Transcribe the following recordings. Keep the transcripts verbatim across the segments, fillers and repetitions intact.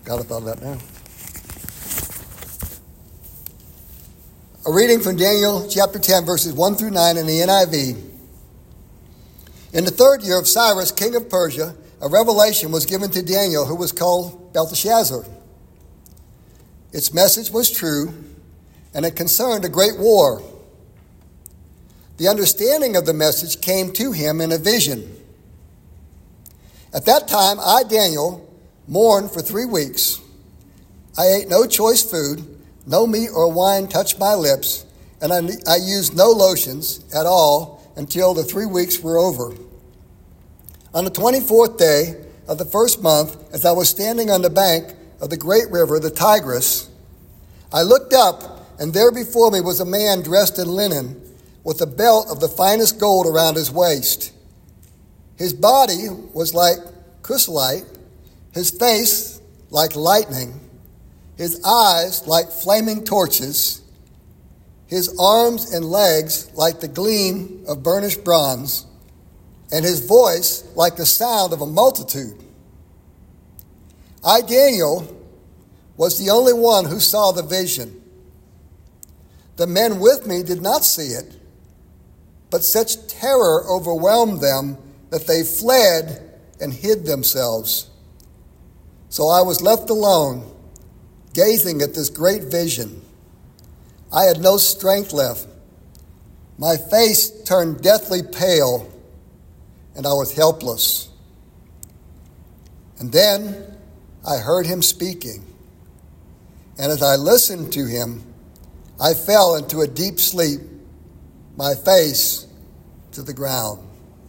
Forgot I thought of that now. A reading from Daniel chapter ten, verses one through nine in the N I V. In the third year of Cyrus, king of Persia, a revelation was given to Daniel, who was called Belteshazzar. Its message was true, and it concerned a great war. The understanding of the message came to him in a vision. At that time, I, Daniel, mourned for three weeks. I ate no choice food, no meat or wine touched my lips, and I, I used no lotions at all until the three weeks were over. On the twenty-fourth day of the first month, as I was standing on the bank of the great river, the Tigris, I looked up, and there before me was a man dressed in linen, with a belt of the finest gold around his waist. His body was like chrysolite, his face like lightning, his eyes like flaming torches, his arms and legs like the gleam of burnished bronze, and his voice like the sound of a multitude. I, Daniel, was the only one who saw the vision. The men with me did not see it, but such terror overwhelmed them that they fled and hid themselves. So I was left alone, gazing at this great vision. I had no strength left. My face turned deathly pale, and I was helpless. And then I heard him speaking. And as I listened to him, I fell into a deep sleep, my face to the ground.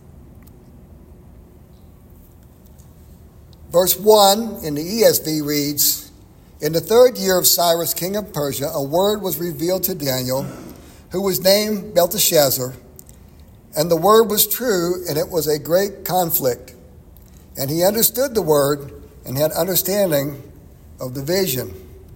Verse one in the E S V reads, In the third year of Cyrus, king of Persia, a word was revealed to Daniel, who was named Belteshazzar. And the word was true, and it was a great conflict. And he understood the word and had understanding of the vision.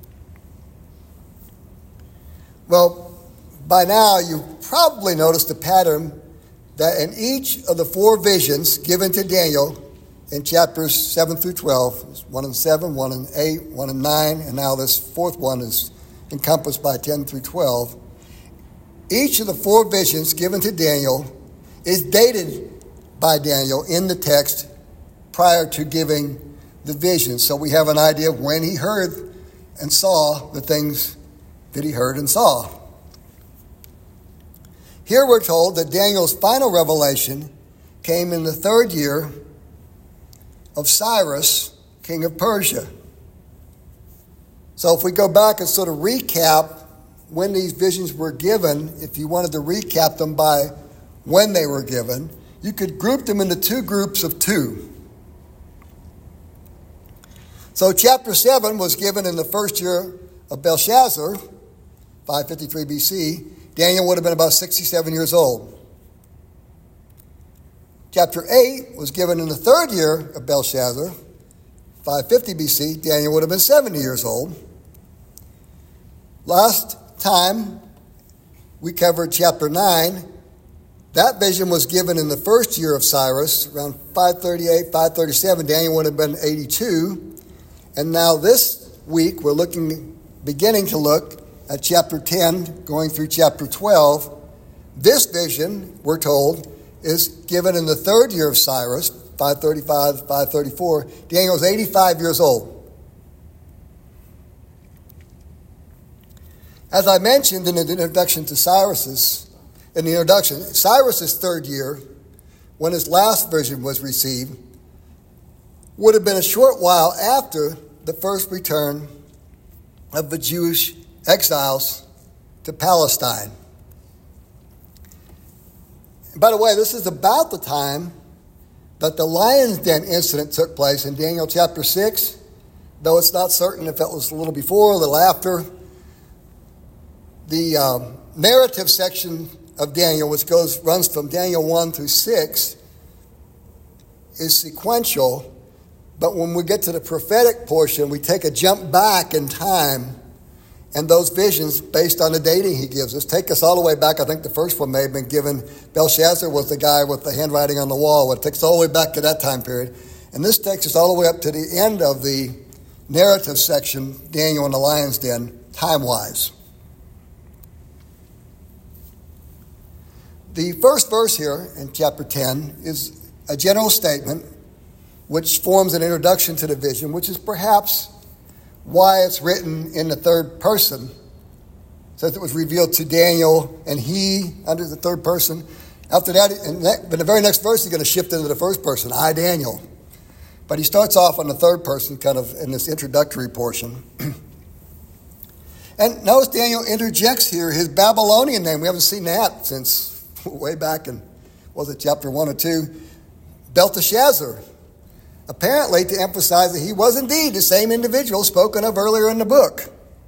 Well, by now you've probably noticed a pattern that in each of the four visions given to Daniel in chapters seven through twelve, one in seven, one in eight, one in nine, and now this fourth one is encompassed by ten through twelve. Each of the four visions given to Daniel is dated by Daniel in the text prior to giving the vision. So we have an idea of when he heard and saw the things that he heard and saw. Here we're told that Daniel's final revelation came in the third year of Cyrus, king of Persia. So if we go back and sort of recap when these visions were given, if you wanted to recap them by when they were given, you could group them into two groups of two. So chapter seven was given in the first year of Belshazzar, five fifty-three B C. Daniel would have been about sixty-seven years old. Chapter eight was given in the third year of Belshazzar, five fifty B C. Daniel would have been seventy years old. Last time we covered chapter nine. That vision was given in the first year of Cyrus, around five thirty-eight, five thirty-seven. Daniel would have been eighty-two. And now this week we're looking, beginning to look at chapter ten, going through chapter twelve. This vision, we're told, is given in the third year of Cyrus, five thirty-five, five thirty-four. Daniel's eighty-five years old. As I mentioned in the introduction to Cyrus's, in the introduction, Cyrus's third year, when his last vision was received, would have been a short while after the first return of the Jewish exiles to Palestine. And by the way, this is about the time that the lion's den incident took place in Daniel chapter six, though it's not certain if it was a little before or a little after. The um, narrative section of Daniel, which goes runs from Daniel one through six, is sequential. But when we get to the prophetic portion, we take a jump back in time, and those visions, based on the dating he gives us, take us all the way back. I think the first one may have been given. Belshazzar was the guy with the handwriting on the wall. It takes us all the way back to that time period. And this takes us all the way up to the end of the narrative section, Daniel in the lion's den, time-wise. The first verse here in chapter ten is a general statement which forms an introduction to the vision, which is perhaps why it's written in the third person. It says it was revealed to Daniel, and he, under the third person. After that, in the very next verse, he's going to shift into the first person, I, Daniel. But he starts off on the third person, kind of in this introductory portion. And notice Daniel interjects here his Babylonian name. We haven't seen that since way back in, was it chapter one or two? Belteshazzar. Apparently to emphasize that he was indeed the same individual spoken of earlier in the book.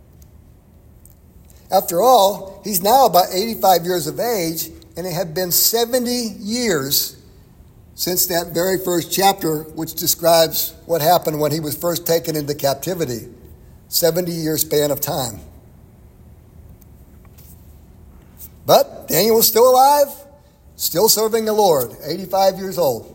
After all, he's now about eighty-five years of age, and it had been seventy years since that very first chapter, which describes what happened when he was first taken into captivity. seventy-year span of time. But Daniel was still alive, still serving the Lord, eighty-five years old.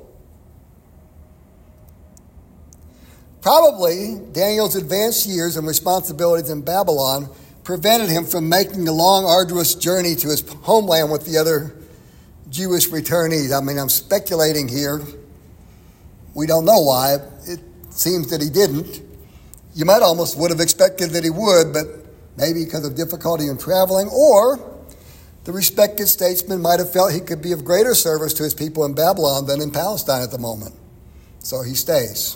Probably Daniel's advanced years and responsibilities in Babylon prevented him from making the long, arduous journey to his homeland with the other Jewish returnees. I mean, I'm speculating here. We don't know why. It seems that he didn't. You might almost would have expected that he would, but maybe because of difficulty in traveling, or the respected statesman might have felt he could be of greater service to his people in Babylon than in Palestine at the moment. So he stays.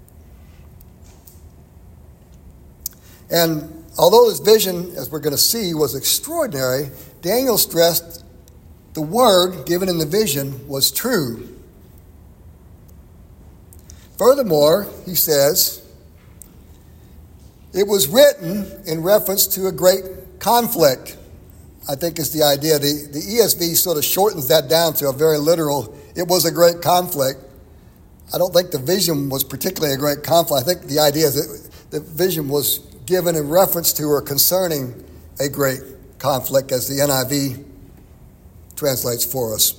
And although his vision, as we're going to see, was extraordinary, Daniel stressed the word given in the vision was true. Furthermore, he says, it was written in reference to a great conflict, I think is the idea. The, the E S V sort of shortens that down to a very literal, it was a great conflict. I don't think the vision was particularly a great conflict. I think the idea is that the vision was given in reference to or concerning a great conflict, as the N I V translates for us.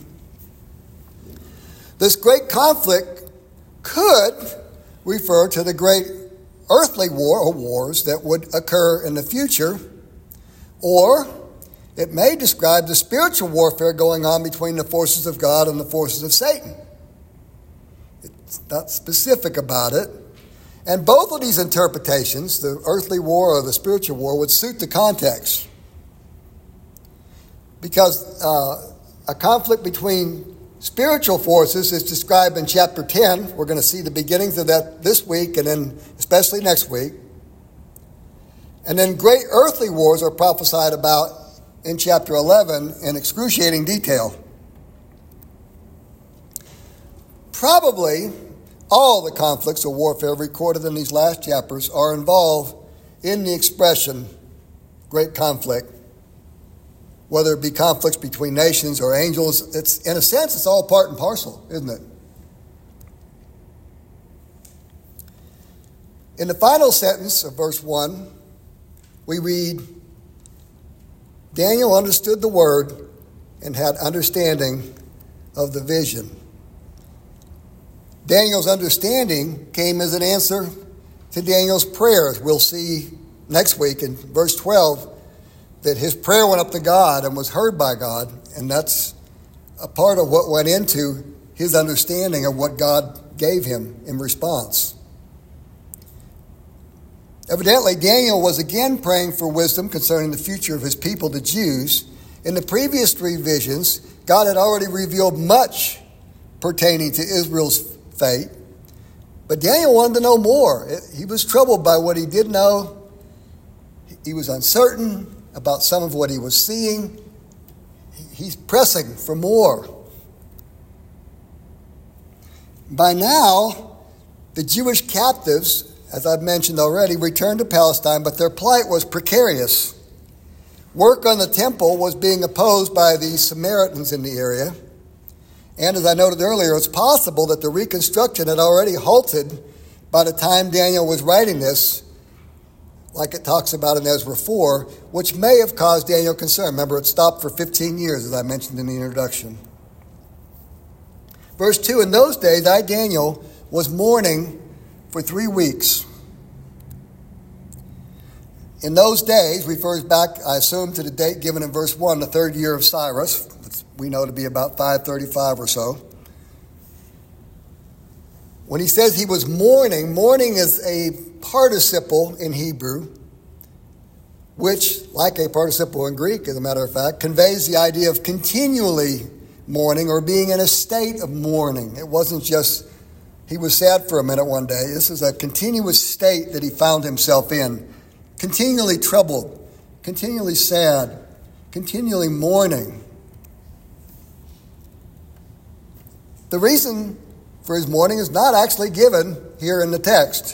This great conflict could refer to the great earthly war or wars that would occur in the future, or it may describe the spiritual warfare going on between the forces of God and the forces of Satan. It's not specific about it. And both of these interpretations, the earthly war or the spiritual war, would suit the context. Because uh, a conflict between spiritual forces is described in chapter ten. We're going to see the beginnings of that this week and then especially next week. And then great earthly wars are prophesied about in chapter eleven in excruciating detail. Probably all the conflicts or warfare recorded in these last chapters are involved in the expression great conflict, whether it be conflicts between nations or angels. It's, in a sense, it's all part and parcel, isn't it? In the final sentence of verse one, we read, Daniel understood the word and had understanding of the vision. Daniel's understanding came as an answer to Daniel's prayers. We'll see next week in verse twelve that his prayer went up to God and was heard by God, and that's a part of what went into his understanding of what God gave him in response. Evidently, Daniel was again praying for wisdom concerning the future of his people, the Jews. In the previous three visions, God had already revealed much pertaining to Israel's fate, but Daniel wanted to know more. He was troubled by what he did know. He was uncertain about some of what he was seeing. He's pressing for more. By now, the Jewish captives, as I've mentioned already, returned to Palestine, but their plight was precarious. Work on the temple was being opposed by the Samaritans in the area. And as I noted earlier, it's possible that the reconstruction had already halted by the time Daniel was writing this, like it talks about in Ezra four, which may have caused Daniel concern. Remember, it stopped for fifteen years, as I mentioned in the introduction. Verse two, in those days I, Daniel, was mourning for three weeks. In those days, refers back, I assume, to the date given in verse one, the third year of Cyrus, which we know to be about five thirty-five or so. When he says he was mourning, mourning is a participle in Hebrew, which, like a participle in Greek, as a matter of fact, conveys the idea of continually mourning or being in a state of mourning. It wasn't just he was sad for a minute one day. This is a continuous state that he found himself in, continually troubled, continually sad, continually mourning. The reason for his mourning is not actually given here in the text.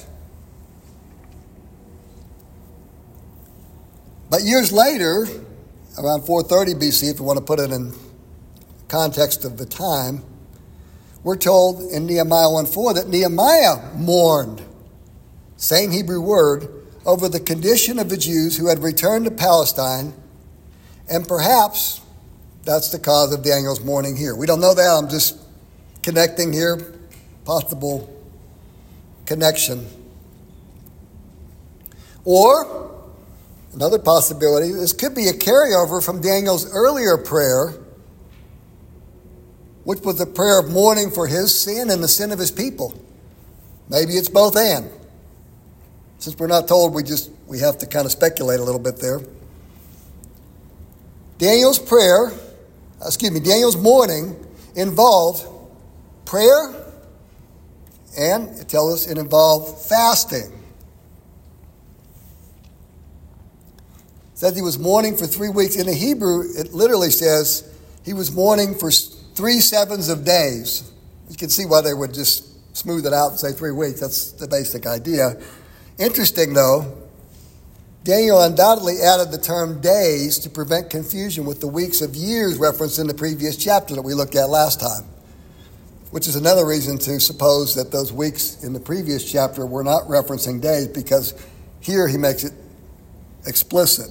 But years later, around four thirty B C, if you want to put it in context of the time, we're told in Nehemiah one four that Nehemiah mourned, same Hebrew word, over the condition of the Jews who had returned to Palestine, and perhaps that's the cause of Daniel's mourning here. We don't know that. I'm just connecting here, possible connection. Or another possibility, this could be a carryover from Daniel's earlier prayer, which was a prayer of mourning for his sin and the sin of his people. Maybe it's both and. Since we're not told, we just we have to kind of speculate a little bit there. Daniel's prayer, excuse me, Daniel's mourning involved prayer, and it tells us it involved fasting. It says he was mourning for three weeks. In the Hebrew, it literally says he was mourning for three sevens of days. You can see why they would just smooth it out and say three weeks. That's the basic idea. Interesting, though, Daniel undoubtedly added the term days to prevent confusion with the weeks of years referenced in the previous chapter that we looked at last time, which is another reason to suppose that those weeks in the previous chapter were not referencing days, because here he makes it explicit.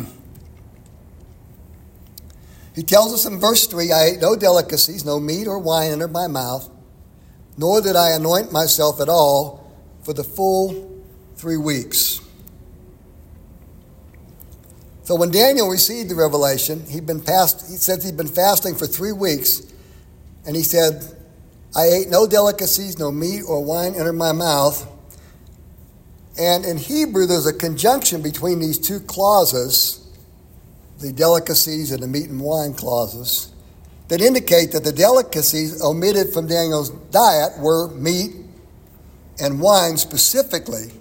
He tells us in verse three, I ate no delicacies, no meat or wine entered my mouth, nor did I anoint myself at all for the full three weeks. So when Daniel received the revelation, he'd been fast, he said he'd been fasting for three weeks, and he said, I ate no delicacies, no meat or wine entered my mouth. And in Hebrew, there's a conjunction between these two clauses, the delicacies and the meat and wine clauses, that indicate that the delicacies omitted from Daniel's diet were meat and wine specifically.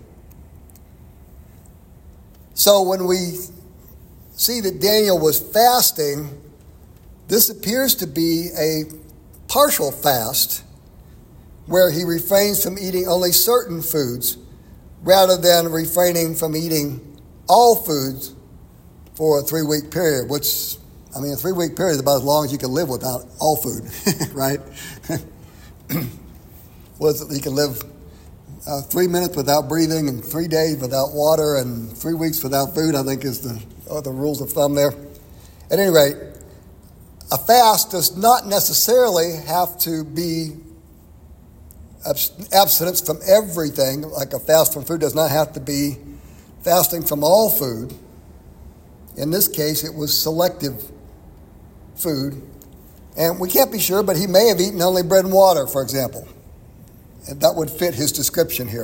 So when we see that Daniel was fasting, this appears to be a partial fast where he refrains from eating only certain foods rather than refraining from eating all foods for a three-week period, which, I mean, a three-week period is about as long as you can live without all food, right? Well, you can live uh, three minutes without breathing and three days without water and three weeks without food, I think is the, are the rules of thumb there. At any rate, a fast does not necessarily have to be abstinence from everything, like a fast from food does not have to be fasting from all food. In this case, it was selective food. And we can't be sure, but he may have eaten only bread and water, for example. And that would fit his description here.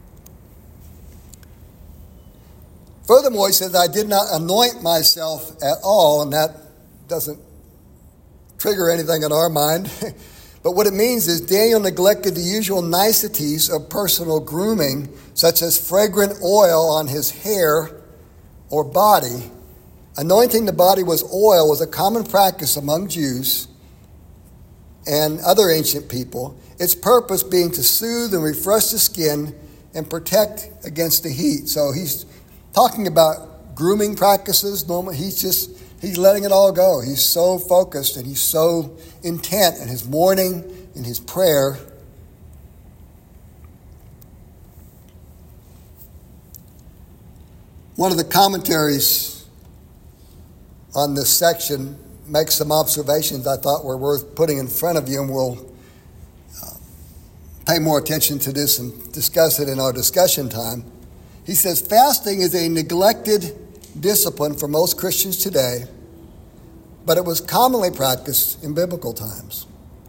Furthermore, he says, I did not anoint myself at all, and that doesn't trigger anything in our mind. But what it means is Daniel neglected the usual niceties of personal grooming, such as fragrant oil on his hair or body. Anointing the body with oil was a common practice among Jews and other ancient people, its purpose being to soothe and refresh the skin and protect against the heat. So he's talking about grooming practices. Normally, he's just, he's letting it all go. He's so focused and he's so intent in his mourning, in his prayer. One of the commentaries on this section makes some observations I thought were worth putting in front of you, and we'll uh, pay more attention to this and discuss it in our discussion time. He says, fasting is a neglected discipline for most Christians today, but it was commonly practiced in biblical times.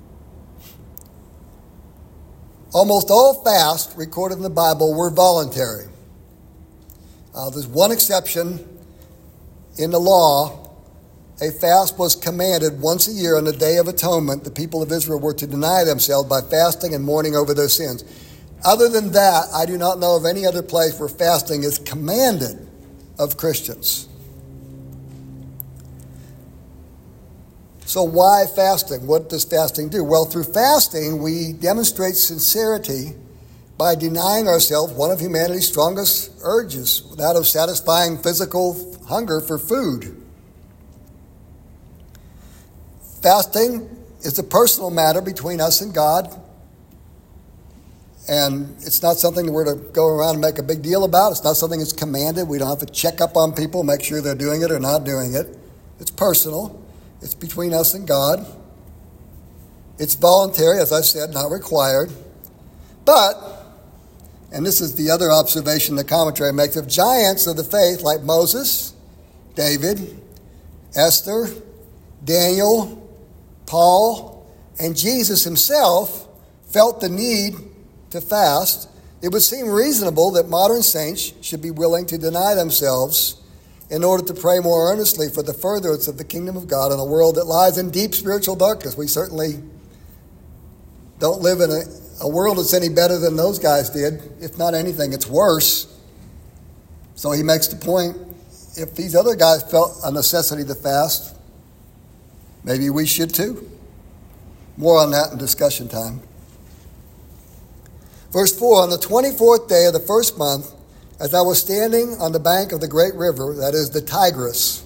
Almost all fasts recorded in the Bible were voluntary. Uh, there's one exception in the law. A fast was commanded once a year on the Day of Atonement. The people of Israel were to deny themselves by fasting and mourning over their sins. Other than that, I do not know of any other place where fasting is commanded of Christians. So why fasting? What does fasting do? Well, through fasting, we demonstrate sincerity by denying ourselves one of humanity's strongest urges, that of satisfying physical hunger for food. Fasting is a personal matter between us and God, and it's not something that we're to go around and make a big deal about. It's not something that's commanded. We don't have to check up on people, make sure they're doing it or not doing it. It's personal. It's between us and God. It's voluntary, as I said, not required. But, and this is the other observation the commentary makes, of giants of the faith like Moses, David, Esther, Daniel, Paul, and Jesus himself felt the need to fast, it would seem reasonable that modern saints should be willing to deny themselves in order to pray more earnestly for the furtherance of the kingdom of God in a world that lies in deep spiritual darkness. We certainly don't live in a, a world that's any better than those guys did. If not anything, it's worse. So he makes the point, if these other guys felt a necessity to fast, maybe we should too. More on that in discussion time. Verse four, on the twenty-fourth day of the first month, as I was standing on the bank of the great river, that is the Tigris.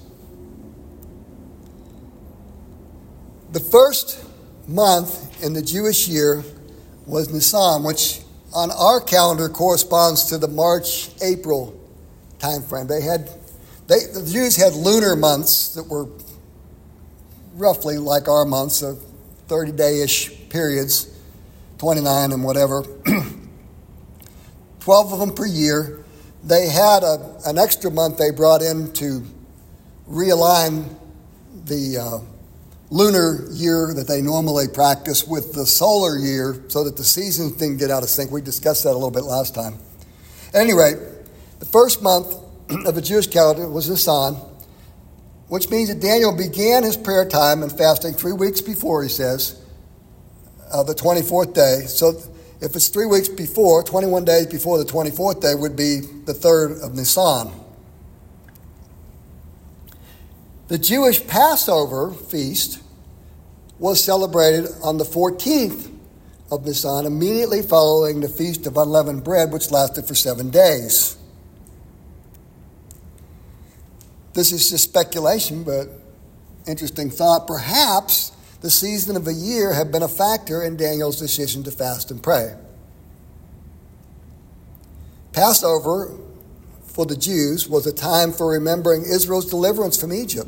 The first month in the Jewish year was Nisan, which on our calendar corresponds to the March-April time frame. They had, they, the Jews had lunar months that were roughly like our months, so thirty-day-ish periods, twenty-nine and whatever, twelve of them per year. They had a, an extra month they brought in to realign the uh, lunar year that they normally practice with the solar year so that the seasons didn't get out of sync. We discussed that a little bit last time. At any rate, the first month of the Jewish calendar was Nisan, which means that Daniel began his prayer time and fasting three weeks before, he says, uh, the twenty-fourth day. So if it's three weeks before, twenty-one days before the twenty-fourth day would be the third of Nisan. The Jewish Passover feast was celebrated on the fourteenth of Nisan, immediately following the Feast of Unleavened Bread, which lasted for seven days. This is just speculation, but interesting thought. Perhaps the season of the year had been a factor in Daniel's decision to fast and pray. Passover for the Jews was a time for remembering Israel's deliverance from Egypt.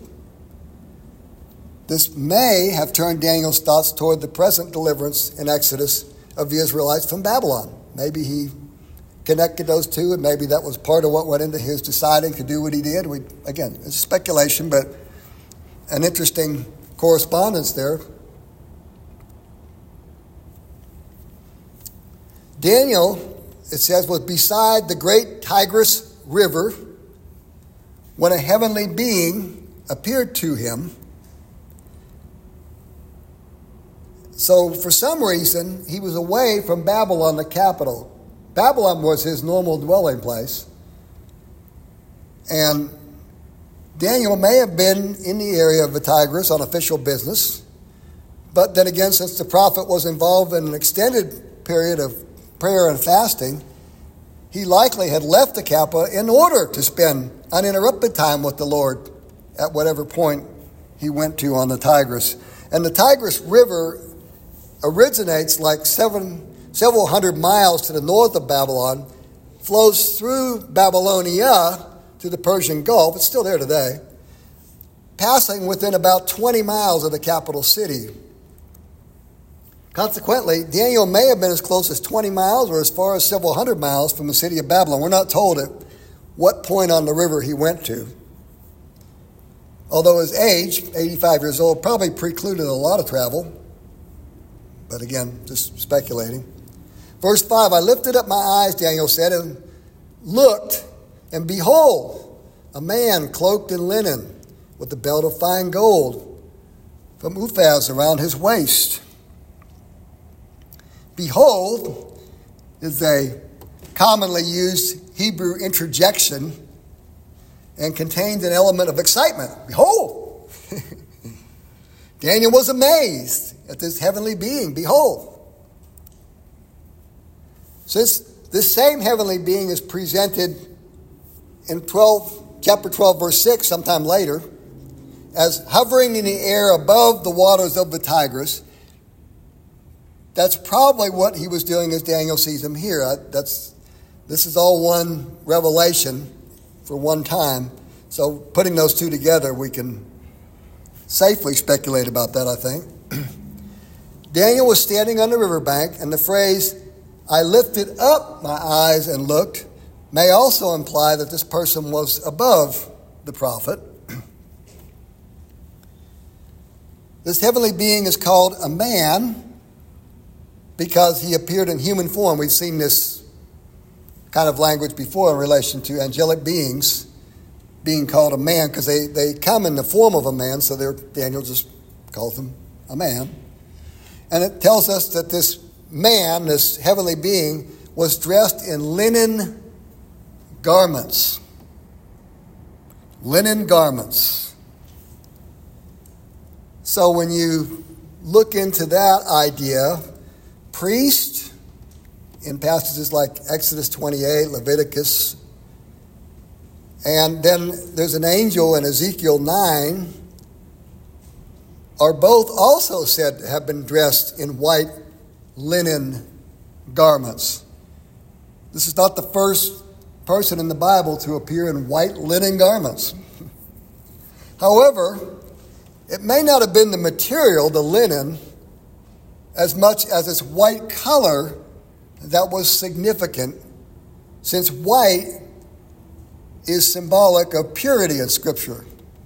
This may have turned Daniel's thoughts toward the present deliverance in Exodus of the Israelites from Babylon. Maybe he connected those two, and maybe that was part of what went into his deciding to do what he did. We, again, it's speculation, but an interesting correspondence there. Daniel, it says, was beside the great Tigris River when a heavenly being appeared to him. So for some reason, he was away from Babylon, the capital. Babylon was his normal dwelling place. And Daniel may have been in the area of the Tigris on official business. But then again, since the prophet was involved in an extended period of prayer and fasting, he likely had left the capital in order to spend uninterrupted time with the Lord at whatever point he went to on the Tigris. And the Tigris River originates like seven, several hundred miles to the north of Babylon, flows through Babylonia to the Persian Gulf. It's still there today, passing within about twenty miles of the capital city. Consequently, Daniel may have been as close as twenty miles or as far as several hundred miles from the city of Babylon. We're not told it, what point on the river he went to. Although his age, eighty-five years old, probably precluded a lot of travel. But again, just speculating. Verse five, I lifted up my eyes, Daniel said, and looked, and behold, a man cloaked in linen with a belt of fine gold from Uphaz around his waist. Behold is a commonly used Hebrew interjection and contains an element of excitement. Behold! Daniel was amazed at this heavenly being. Behold! Since this same heavenly being is presented in twelve, chapter twelve, verse six, sometime later, as hovering in the air above the waters of the Tigris, that's probably what he was doing as Daniel sees him here. That's, this is all one revelation for one time. So putting those two together, we can safely speculate about that, I think. Daniel was standing on the riverbank, and the phrase, I lifted up my eyes and looked, may also imply that this person was above the prophet. This heavenly being is called a man because he appeared in human form. We've seen this kind of language before in relation to angelic beings being called a man because they, they come in the form of a man, so Daniel just calls them a man. And it tells us that this man, this heavenly being, was dressed in linen garments. Linen garments. So when you look into that idea, priest, in passages like Exodus twenty-eight, Leviticus, and then there's an angel in Ezekiel nine, are both also said to have been dressed in white linen garments. This is not the first person in the Bible to appear in white linen garments. However, it may not have been the material, the linen, as much as its white color that was significant, since white is symbolic of purity in Scripture.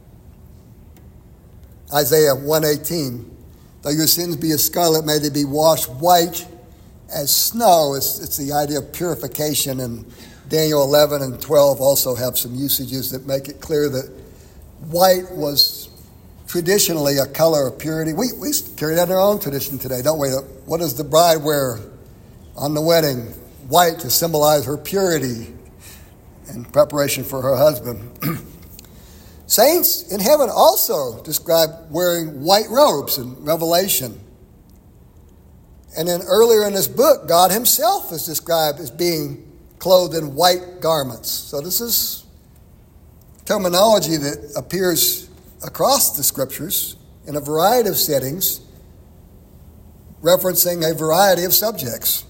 Isaiah one eighteen, though your sins be as scarlet, may they be washed white as snow. It's, it's the idea of purification, and Daniel eleven and twelve also have some usages that make it clear that white was traditionally a color of purity. We, we carry that in our own tradition today, don't we? What does the bride wear on the wedding? White to symbolize her purity in preparation for her husband. Saints in heaven also describe wearing white robes in Revelation. And then earlier in this book, God himself is described as being clothed in white garments. So this is terminology that appears across the Scriptures in a variety of settings, referencing a variety of subjects.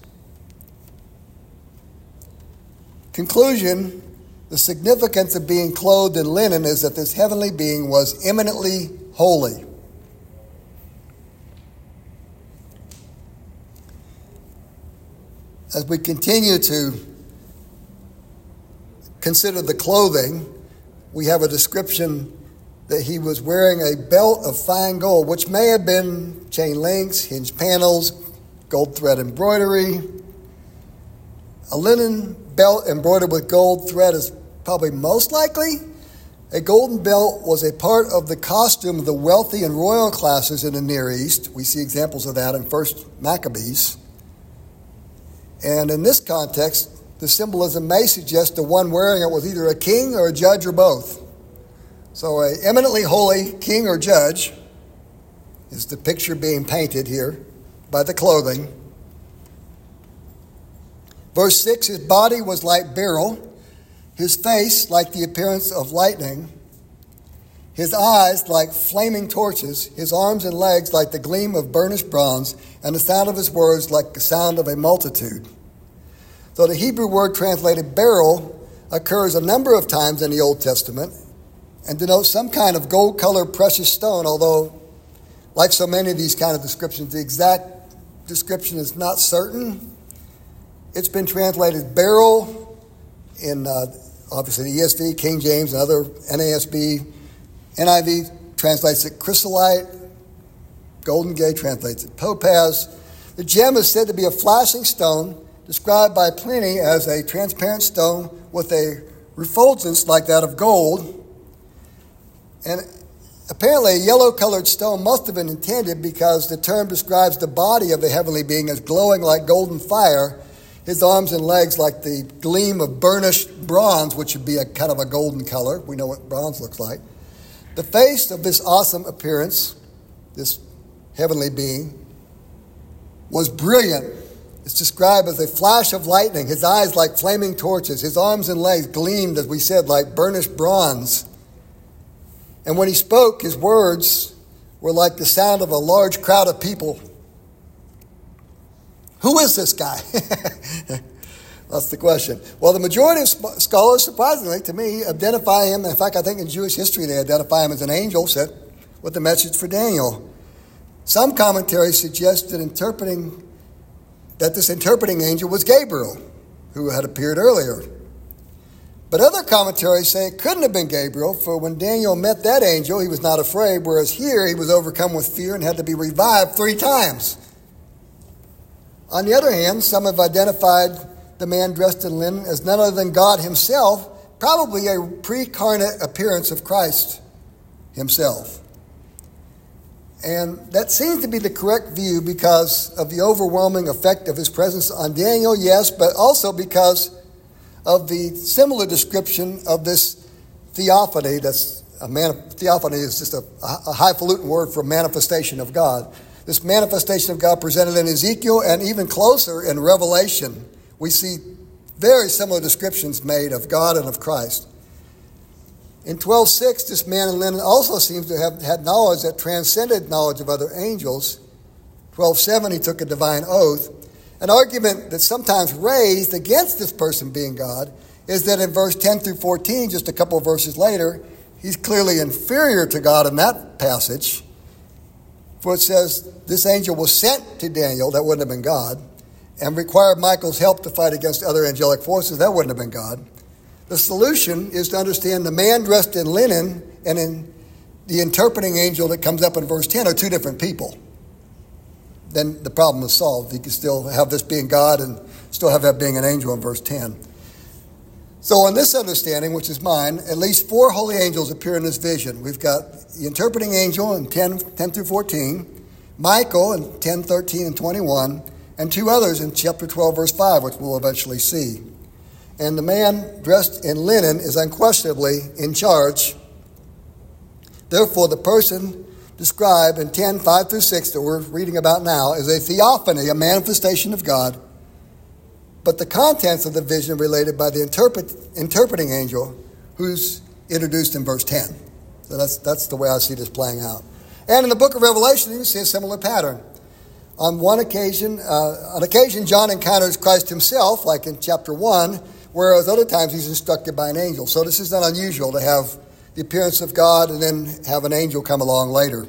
Conclusion, the significance of being clothed in linen is that this heavenly being was eminently holy. As we continue to consider the clothing, we have a description that he was wearing a belt of fine gold, which may have been chain links, hinge panels, gold thread embroidery. A linen belt embroidered with gold thread is probably most likely. A golden belt was a part of the costume of the wealthy and royal classes in the Near East. We see examples of that in First Maccabees. And in this context, the symbolism may suggest the one wearing it was either a king or a judge or both. So an eminently holy king or judge is the picture being painted here by the clothing. Verse six, his body was like beryl, his face like the appearance of lightning, his eyes like flaming torches, his arms and legs like the gleam of burnished bronze, and the sound of his words like the sound of a multitude. So the Hebrew word translated beryl occurs a number of times in the Old Testament and denotes some kind of gold-colored precious stone, although, like so many of these kind of descriptions, the exact description is not certain. It's been translated beryl in uh, obviously the E S V, King James, and other N A S B. N I V translates it chrysolite. Golden Gate translates it topaz. The gem is said to be a flashing stone, described by Pliny as a transparent stone with a refulgence like that of gold. And apparently a yellow-colored stone must have been intended because the term describes the body of the heavenly being as glowing like golden fire, his arms and legs like the gleam of burnished bronze, which would be a kind of a golden color. We know what bronze looks like. The face of this awesome appearance, this heavenly being, was brilliant. It's described as a flash of lightning, his eyes like flaming torches, his arms and legs gleamed, as we said, like burnished bronze. And when he spoke, his words were like the sound of a large crowd of people. Who is this guy? That's the question. Well, the majority of scholars, surprisingly to me, identify him. In fact, I think in Jewish history they identify him as an angel sent with the message for Daniel. Some commentaries suggest that interpreting that this interpreting angel was Gabriel, who had appeared earlier. But other commentaries say it couldn't have been Gabriel, for when Daniel met that angel, he was not afraid, whereas here he was overcome with fear and had to be revived three times. On the other hand, some have identified the man dressed in linen as none other than God himself, probably a pre-carnate appearance of Christ himself. And that seems to be the correct view because of the overwhelming effect of his presence on Daniel, yes, but also because of the similar description of this theophany. That's a man. Theophany is just a, a highfalutin word for manifestation of God. This manifestation of God presented in Ezekiel and even closer in Revelation. We see very similar descriptions made of God and of Christ. In twelve six, this man in linen also seems to have had knowledge that transcended knowledge of other angels. twelve seven, he took a divine oath. An argument that's sometimes raised against this person being God is that in verse ten through fourteen, just a couple of verses later, he's clearly inferior to God in that passage. For it says, this angel was sent to Daniel, that wouldn't have been God, and required Michael's help to fight against other angelic forces, that wouldn't have been God. The solution is to understand the man dressed in linen and in the interpreting angel that comes up in verse ten are two different people. Then the problem is solved. You can still have this being God and still have that being an angel in verse ten. So in this understanding, which is mine, at least four holy angels appear in this vision. We've got the interpreting angel in ten, ten through fourteen, Michael in ten, thirteen, and twenty-one, and two others in chapter twelve, verse five, which we'll eventually see. And the man dressed in linen is unquestionably in charge. Therefore, the person described in ten, five through six that we're reading about now is a theophany, a manifestation of God. But the contents of the vision related by the interpret, interpreting angel who's introduced in verse ten. So that's, that's the way I see this playing out. And in the book of Revelation, you see a similar pattern. On one occasion, uh, on occasion, John encounters Christ himself, like in chapter one, whereas other times he's instructed by an angel. So this is not unusual to have the appearance of God and then have an angel come along later.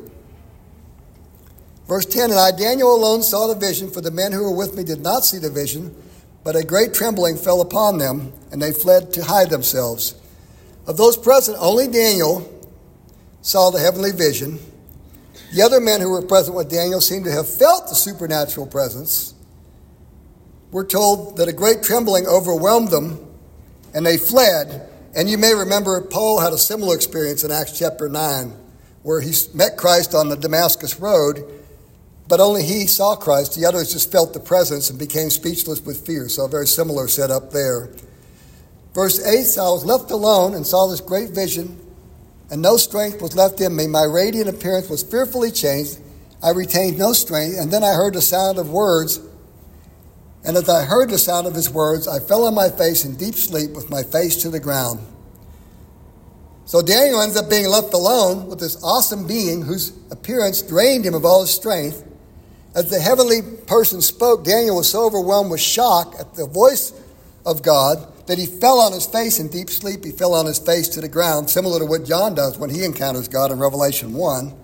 Verse ten, and I, Daniel, alone saw the vision, for the men who were with me did not see the vision, but a great trembling fell upon them, and they fled to hide themselves. Of those present, only Daniel saw the heavenly vision. The other men who were present with Daniel seemed to have felt the supernatural presence. We're told that a great trembling overwhelmed them, and they fled. And you may remember Paul had a similar experience in Acts chapter nine, where he met Christ on the Damascus road, but only he saw Christ. The others just felt the presence and became speechless with fear. So a very similar setup there. Verse eight, so I was left alone and saw this great vision, and no strength was left in me. My radiant appearance was fearfully changed. I retained no strength. And then I heard the sound of words. And as I heard the sound of his words, I fell on my face in deep sleep with my face to the ground. So Daniel ends up being left alone with this awesome being whose appearance drained him of all his strength. As the heavenly person spoke, Daniel was so overwhelmed with shock at the voice of God that he fell on his face in deep sleep. He fell on his face to the ground, similar to what John does when he encounters God in Revelation one.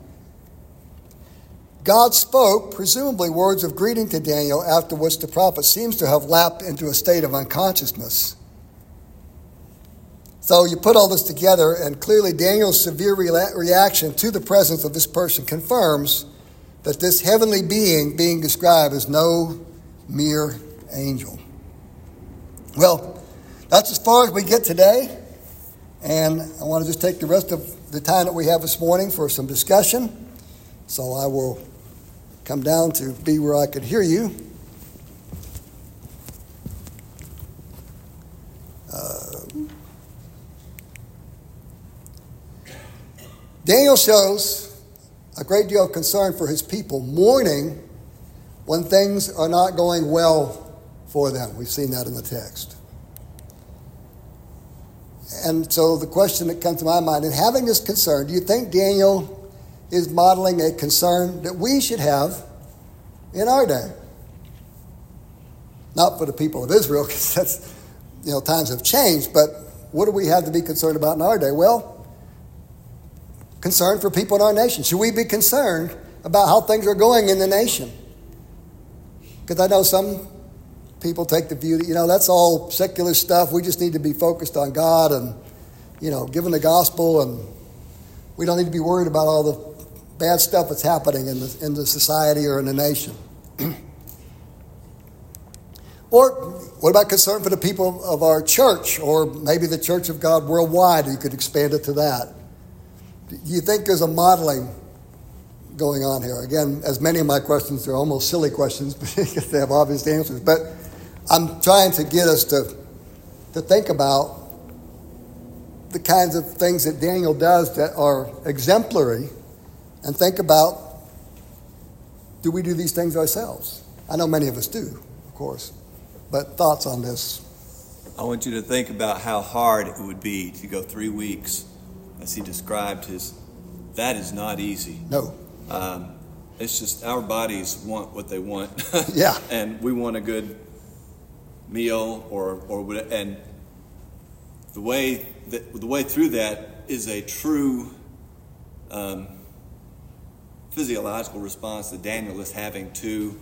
God spoke, presumably words of greeting to Daniel, after which the prophet seems to have lapsed into a state of unconsciousness. So you put all this together, and clearly Daniel's severe re- reaction to the presence of this person confirms that this heavenly being being described is no mere angel. Well, that's as far as we get today. And I want to just take the rest of the time that we have this morning for some discussion. So I will come down to be where I could hear you. Uh, Daniel shows a great deal of concern for his people, mourning when things are not going well for them. We've seen that in the text. And so the question that comes to my mind, in having this concern, do you think Daniel is modeling a concern that we should have in our day? Not for the people of Israel, because that's, you know, times have changed, but what do we have to be concerned about in our day? Well, concern for people in our nation. Should we be concerned about how things are going in the nation? Because I know some people take the view that, you know, that's all secular stuff. We just need to be focused on God and, you know, giving the gospel, and we don't need to be worried about all the bad stuff that's happening in the, in the society or in the nation. Or what about concern for the people of our church, or maybe the Church of God worldwide? You could expand it to that. Do you think there's a modeling going on here? Again, as many of my questions are almost silly questions because they have obvious answers. But I'm trying to get us to, to think about the kinds of things that Daniel does that are exemplary, and think about, do we do these things ourselves? I know many of us do, of course. But thoughts on this? I want you to think about how hard it would be to go three weeks, as he described his. That is not easy. No. Um, it's just our bodies want what they want. Yeah. And we want a good meal, or or and the way that the way through that is a true um, physiological response that Daniel is having to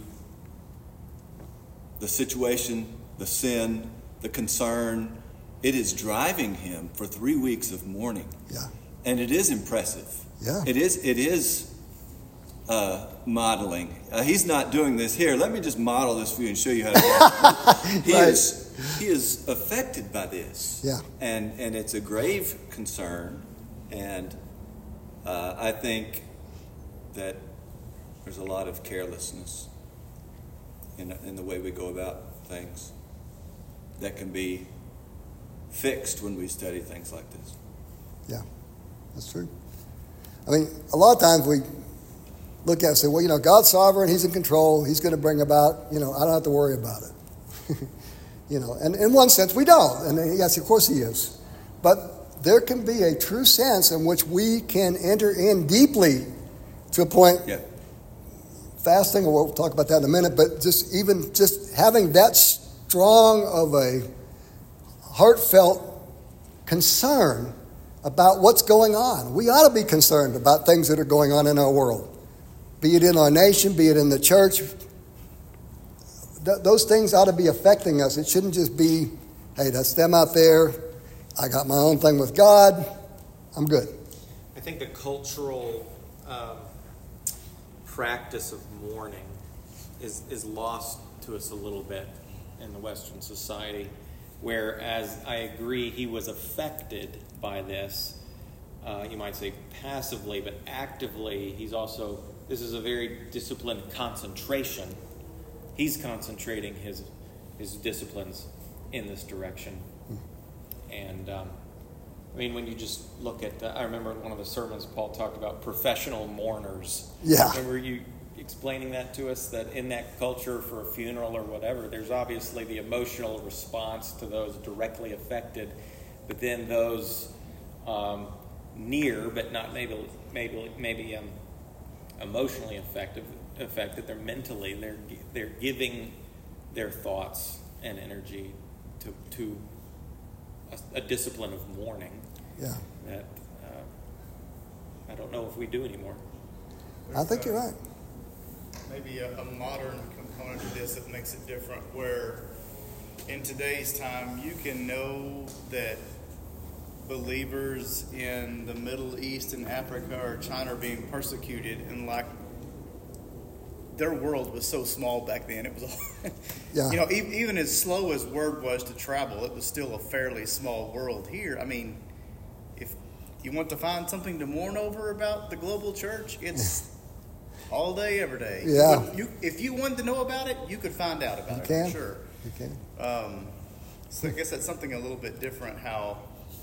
the situation, the sin, the concern. It is driving him for three weeks of mourning. Yeah. And it is impressive. Yeah. It is, it is uh, modeling. Uh, he's not doing this here. Let me just model this for you and show you how to do it. He Right. is, he is affected by this. Yeah. And, and it's a grave concern. And uh, I think that there's a lot of carelessness in, in the way we go about things that can be fixed when we study things like this. Yeah, that's true. I mean, a lot of times we look at it and say, well, you know, God's sovereign, he's in control, he's going to bring about, you know, I don't have to worry about it. You know, and in one sense we don't. And yes, of course he is. But there can be a true sense in which we can enter in deeply to a point. Yeah. Fasting, or we'll talk about that in a minute, but just even just having that strong of a heartfelt concern about what's going on. We ought to be concerned about things that are going on in our world, be it in our nation, be it in the church. Th- those things ought to be affecting us. It shouldn't just be, hey, that's them out there. I got my own thing with God. I'm good. I think the cultural um, practice of mourning is is lost to us a little bit in the Western society, whereas I agree he was affected by this, uh, you might say passively, but actively he's also, this is a very disciplined concentration. He's concentrating his his disciplines in this direction. And um, I mean, when you just look at, the, I remember in one of the sermons Paul talked about professional mourners. Yeah. Remember you explaining that to us, that in that culture for a funeral or whatever, there's obviously the emotional response to those directly affected, but then those um, near, but not maybe maybe maybe um, emotionally affected, affected. They're mentally, they're they're giving their thoughts and energy to to a, a discipline of mourning. Yeah. That uh, I don't know if we do anymore. I think you're right. Maybe a, a modern component to this that makes it different, where in today's time you can know that believers in the Middle East and Africa or China are being persecuted, and like their world was so small back then. It was, all, Yeah. you know, e- even as slow as word was to travel, it was still a fairly small world here. I mean, if you want to find something to mourn over about the global church, it's all day, every day. Yeah. You, you, if you wanted to know about it, you could find out about You it. can. For sure. You can. Um, so I guess that's something a little bit different. How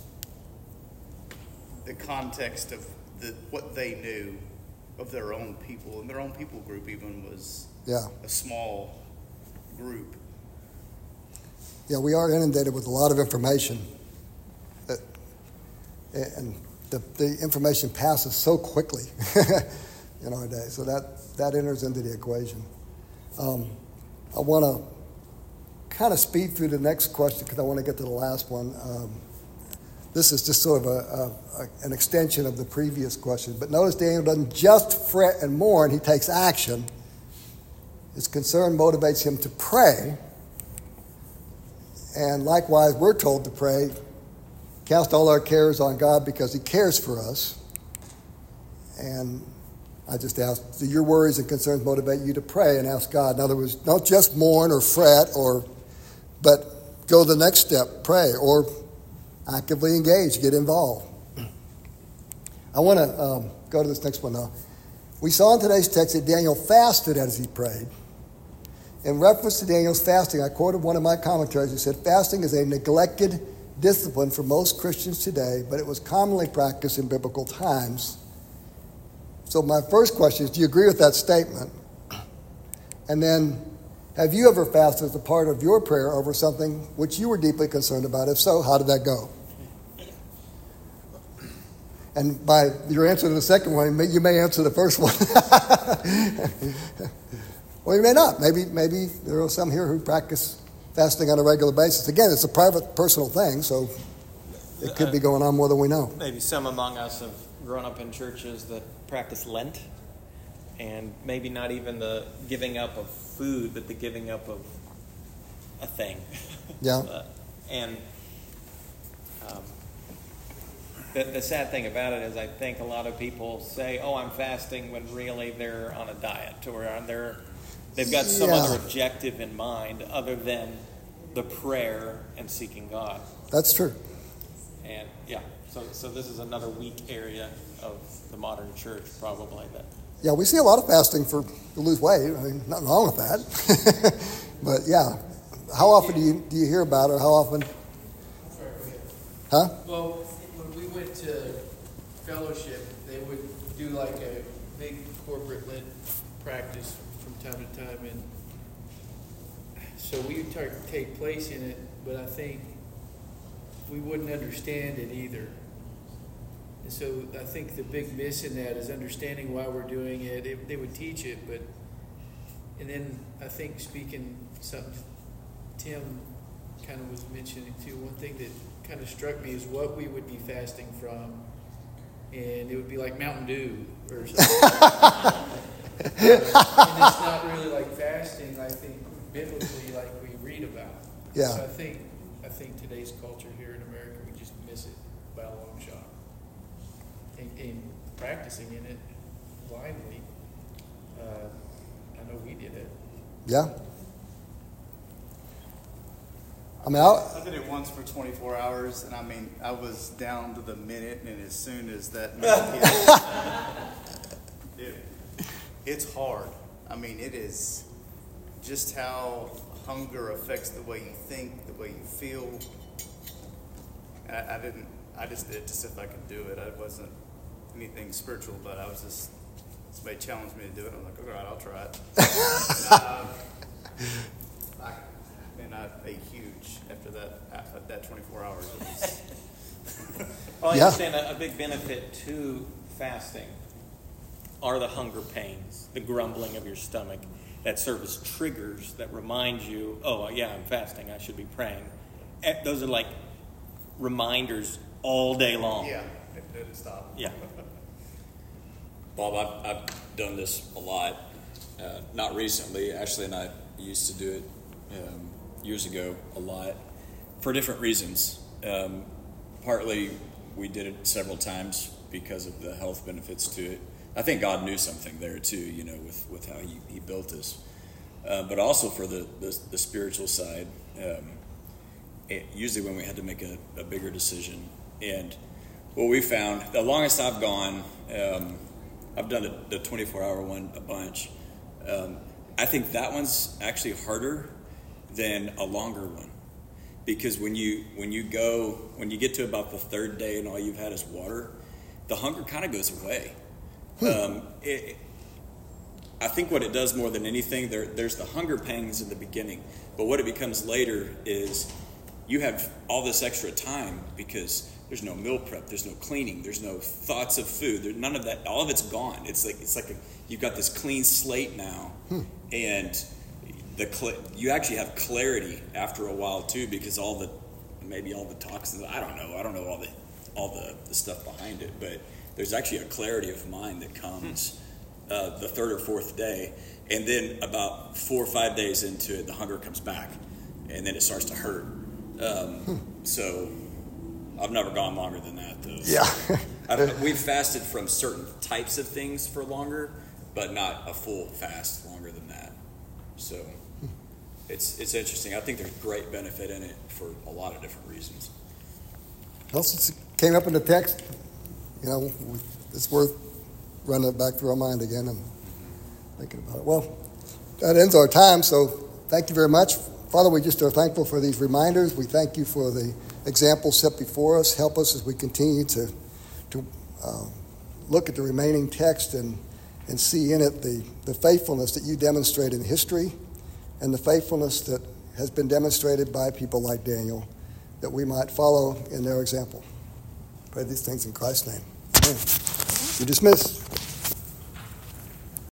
the context of the what they knew of their own people, and their own people group even was Yeah. a small group. Yeah, we are inundated with a lot of information, that, and the, the information passes so quickly in our day. So that, that enters into the equation. Um, I want to kind of speed through the next question because I want to get to the last one. Um, this is just sort of a, a, a, an extension of the previous question. But notice Daniel doesn't just fret and mourn, he takes action. His concern motivates him to pray. And likewise, we're told to pray, cast all our cares on God because he cares for us. And I just ask, do your worries and concerns motivate you to pray and ask God? In other words, don't just mourn or fret, or, but go the next step, pray, or actively engage, get involved. I want to um, go to this next one now. We saw in today's text that Daniel fasted as he prayed. In reference to Daniel's fasting, I quoted one of my commentaries who said, fasting is a neglected discipline for most Christians today, but it was commonly practiced in biblical times. So my first question is, do you agree with that statement? And then, have you ever fasted as a part of your prayer over something which you were deeply concerned about? If so, how did that go? And by your answer to the second one, you may answer the first one. Or you may not. Maybe maybe there are some here who practice fasting on a regular basis. Again, it's a private, personal thing, so it could be going on more than we know. Maybe some among us have grown up in churches that practice Lent, and maybe not even the giving up of food, but the giving up of a thing. Yeah. uh, and um, the, the sad thing about it is I think a lot of people say, oh, I'm fasting, when really they're on a diet, or they're, they've got some Yeah. other objective in mind other than the prayer and seeking God. That's true. And yeah, so so this is another weak area of the modern church, probably. That Yeah, we see a lot of fasting for to lose weight. I mean, nothing wrong with that. But yeah, how often do you do you hear about it? Or how often? Huh? Well, when we went to fellowship, they would do like a big corporate Lent practice from time to time, and so we would tar- take place in it, but I think we wouldn't understand it either. And so I think the big miss in that is understanding why we're doing it. They, they would teach it, but, and then I think speaking something Tim kind of was mentioning too, one thing that kind of struck me is what we would be fasting from. And it would be like Mountain Dew or something. And it's not really like fasting, I think, biblically, like we read about. Yeah. So I think, I think today's culture here in America, we just miss it by a long shot. And, and practicing in it blindly, uh, I know we did it. Yeah. I mean, I'll, I did it once for twenty-four hours, and I mean, I was down to the minute, and as soon as that minute hit, it, it's hard. I mean, it is just how hunger affects the way you think, the way you feel. I, I didn't, I just did it to see if I could do it. I wasn't anything spiritual, but I was just, somebody challenged me to do it. I'm like, all right, I'll try it. and, uh, I, and I ate huge after that, after that twenty-four hours. It was, well, I Yeah. understand a, a big benefit to fasting are the hunger pains, the grumbling of your stomach, that serve as triggers that remind you, oh, yeah, I'm fasting, I should be praying. Eh, Those are like reminders all day long. yeah, it didn't stop. Yeah. Bob, I've, I've done this a lot. Uh, not recently, actually, and I used to do it um, years ago a lot for different reasons. Um, partly we did it several times because of the health benefits to it. I think God knew something there too, you know, with, with how he, he built us. Uh, but also for the, the, the spiritual side, um, it, usually when we had to make a, a bigger decision. And what we found, the longest I've gone, um, I've done the, the twenty-four hour one a bunch. Um, I think that one's actually harder than a longer one. Because when you when you go, when you get to about the third day and all you've had is water, the hunger kind of goes away. Hmm. Um, it, I think what it does more than anything, there, there's the hunger pangs in the beginning. But what it becomes later is you have all this extra time because there's no meal prep, there's no cleaning, there's no thoughts of food. There, none of that, all of it's gone. It's like it's like a, you've got this clean slate now. Hmm. And the cl- you actually have clarity after a while too, because all the maybe all the toxins, I don't know, I don't know all the all the, the stuff behind it, but there's actually a clarity of mind that comes uh, the third or fourth day, and then about four or five days into it, the hunger comes back, and then it starts to hurt. Um, hmm. So I've never gone longer than that, though. Yeah. I've, we've fasted from certain types of things for longer, but not a full fast longer than that. So it's it's interesting. I think there's great benefit in it for a lot of different reasons. Well, since it came up in the text, you know, it's worth running it back through our mind again and thinking about it. Well, that ends our time, so thank you very much. Father, we just are thankful for these reminders. We thank you for the examples set before us. Help us as we continue to to uh, look at the remaining text and, and see in it the, the faithfulness that you demonstrate in history and the faithfulness that has been demonstrated by people like Daniel, that we might follow in their example. Pray these things in Christ's name. Amen. You're dismissed.